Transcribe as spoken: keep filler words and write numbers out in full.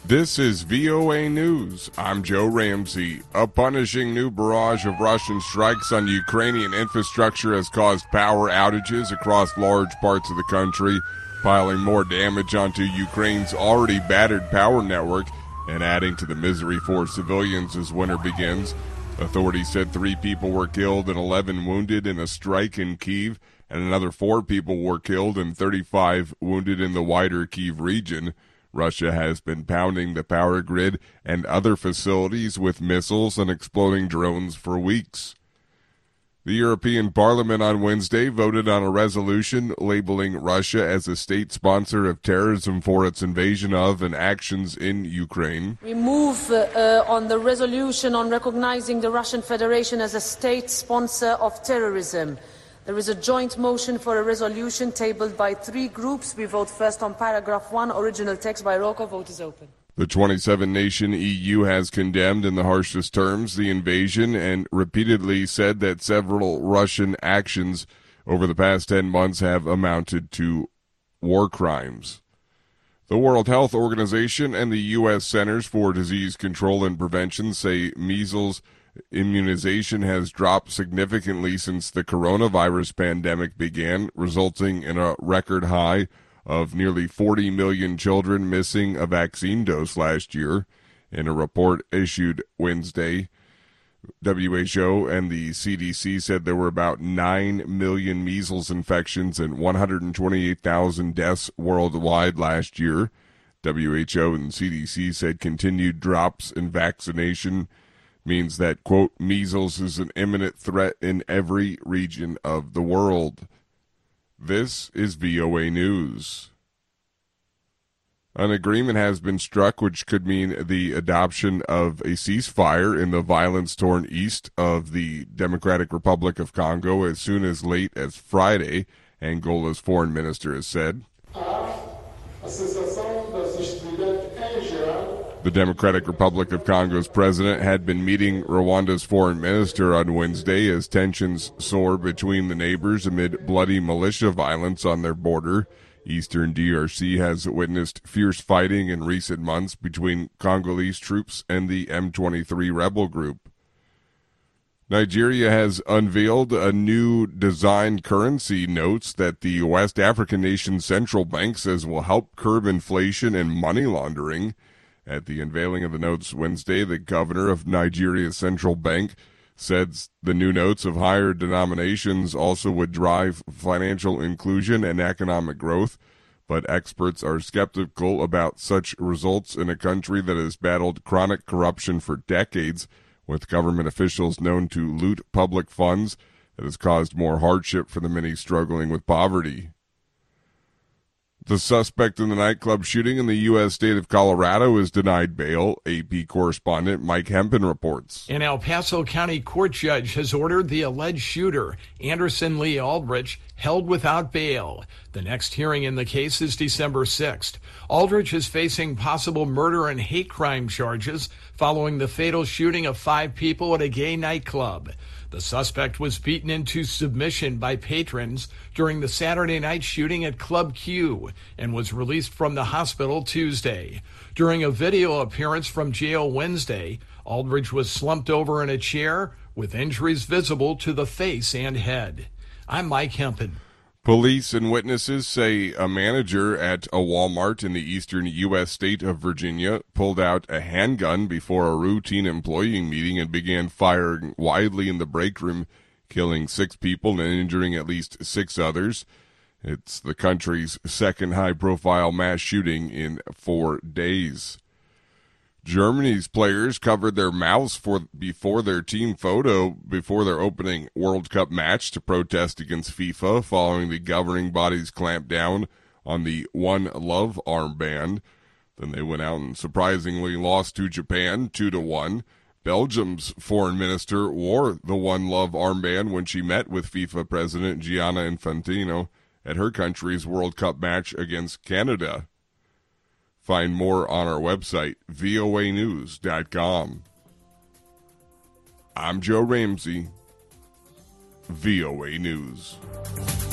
This is V O A News. I'm Joe Ramsey. A punishing new barrage of Russian strikes on Ukrainian infrastructure has caused power outages across large parts of the country, piling more damage onto Ukraine's already battered power network and adding to the misery for civilians as winter begins. Authorities said three people were killed and eleven wounded in a strike in Kyiv, and another four people were killed and thirty-five wounded in the wider Kyiv region. Russia has been pounding the power grid and other facilities with missiles and exploding drones for weeks. The European Parliament on Wednesday voted on a resolution labeling Russia as a state sponsor of terrorism for its invasion of and actions in Ukraine. We move uh, uh, on the resolution on recognizing the Russian Federation as a state sponsor of terrorism. There is a joint motion for a resolution tabled by three groups. We vote first on paragraph one, original text by roll call. Vote is open. The twenty-seven nation E U has condemned in the harshest terms the invasion and repeatedly said that several Russian actions over the past ten months have amounted to war crimes. The World Health Organization and the U S Centers for Disease Control and Prevention say measles immunization has dropped significantly since the coronavirus pandemic began, resulting in a record high of nearly forty million children missing a vaccine dose last year. In a report issued Wednesday, W H O and the C D C said there were about nine million measles infections and one hundred twenty-eight thousand deaths worldwide last year. W H O and C D C said continued drops in vaccination means that, quote, measles is an imminent threat in every region of the world. This is V O A News. An agreement has been struck which could mean the adoption of a ceasefire in the violence-torn east of the Democratic Republic of Congo as soon as late as Friday, Angola's foreign minister has said. The Democratic Republic of Congo's president had been meeting Rwanda's foreign minister on Wednesday as tensions soar between the neighbors amid bloody militia violence on their border. Eastern D R C has witnessed fierce fighting in recent months between Congolese troops and the M twenty-three rebel group. Nigeria has unveiled a new designed currency notes that the West African nation's central bank says will help curb inflation and money laundering. At the unveiling of the notes Wednesday, the governor of Nigeria's central bank said the new notes of higher denominations also would drive financial inclusion and economic growth, but experts are skeptical about such results in a country that has battled chronic corruption for decades, with government officials known to loot public funds that has caused more hardship for the many struggling with poverty. The suspect in the nightclub shooting in the U S state of Colorado is denied bail, A P correspondent Mike Hempen reports. An El Paso County court judge has ordered the alleged shooter, Anderson Lee Aldrich, held without bail. The next hearing in the case is December sixth. Aldrich is facing possible murder and hate crime charges following the fatal shooting of five people at a gay nightclub. The suspect was beaten into submission by patrons during the Saturday night shooting at Club Q and was released from the hospital Tuesday. During a video appearance from jail Wednesday, Aldrich was slumped over in a chair with injuries visible to the face and head. I'm Mike Hempen. Police and witnesses say a manager at a Walmart in the eastern U S state of Virginia pulled out a handgun before a routine employee meeting and began firing widely in the break room, killing six people and injuring at least six others. It's the country's second high-profile mass shooting in four days. Germany's players covered their mouths for before their team photo before their opening World Cup match to protest against FIFA following the governing body's clampdown on the One Love armband. Then they went out and surprisingly lost to Japan two to one. Belgium's foreign minister wore the One Love armband when she met with FIFA President Gianni Infantino at her country's World Cup match against Canada. Find more on our website, V O A news dot com. I'm Joe Ramsey, V O A News.